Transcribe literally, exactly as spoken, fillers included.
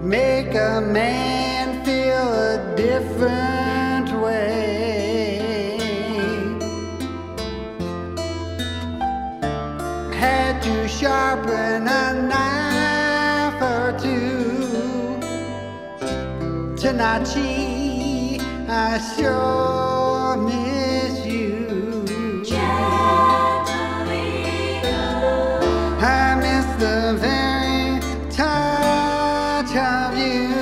make a man feel a different way. Had to sharpen a knife or two. Tanachi, I sure miss you. I miss the very touch of you.